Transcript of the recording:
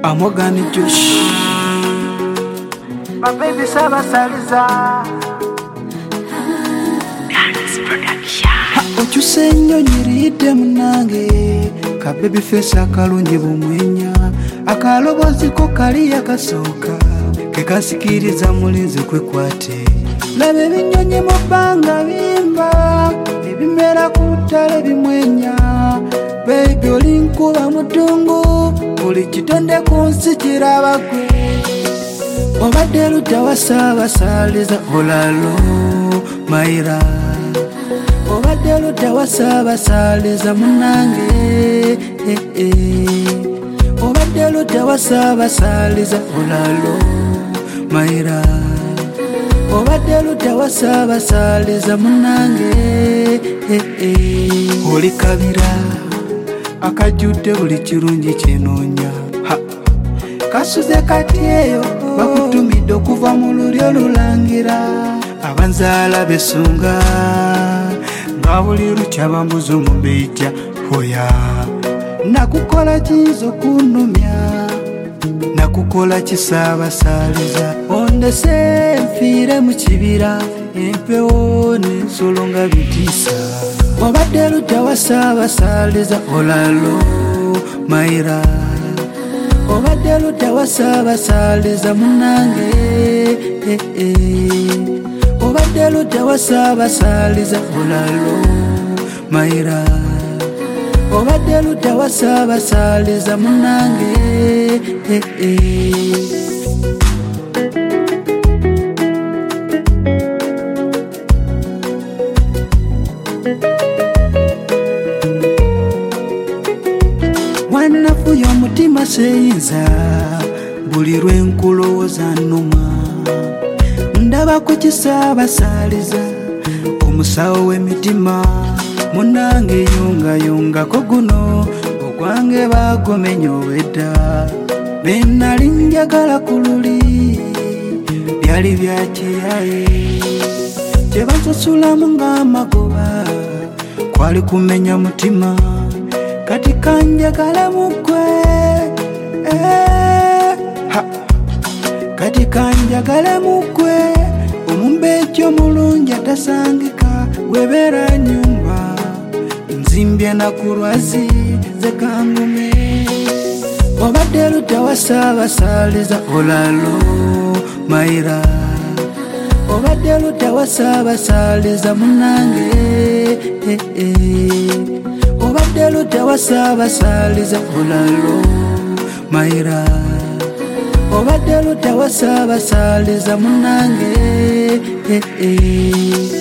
Amogani Josh My baby Sabasaliza Dance Production. Ochuse nnyo nyiridde munange ka baby face akalungi bumwenya akaloboziko kali yakasooka ke kasikiriza mulinzi kwekwate laba ebinyonyi mu bbanga bimba ebimera ku ttale bimwenya baby olinkuba mudungu buli kitonde ku nsi kiraba gwe obadde ludda wa Saabasaliza olalo mayira obadde ludda wa Saabasaliza munange obadde ludda wa Saabasaliza olalo mayira obadde ludda wa Saabasaliza munange oli kabira akajjudde buli kirungi kyenoonya kasuze kati eyo bakutumidde okuva mu lulyo lulangira abanzaala besunga nga buli lukya bambuza omubeija hoya nakukola kiyinza okunumya nakukola ki Saabasaliza ondese nfiire mu kibira empewo n'ensolo nga bitiisa obadde ludda wa Saabasaliza olalo mayira obadde ludda wa Saabasaliza munange obadde ludda wa Saabasaliza olalo mayira obadde ludda wa Saabasaliza munange wanafuya omutima seyinza buli lwenkulowooza nnuma ndaba ku ki Saabasaliza omusawo w'emitima munange yongayongako guno ogwange bagomenya owedda benali njagala ku luli byali byakiyaye kye basasulamu ng'amagoba kwali kumenya mutima kati kanjagala mugwe kati kanjagala mugwe omumbeejo omulungi atasangika webeera nyumba nzimbye nakulwazi zekangume obadde ludda wa Saabasaliza olalo mayira obadde ludda wa Saabasaliza munange obadde ludda wa Saabasaliza olalo mayira obadde ludda wa Saabasaliza munange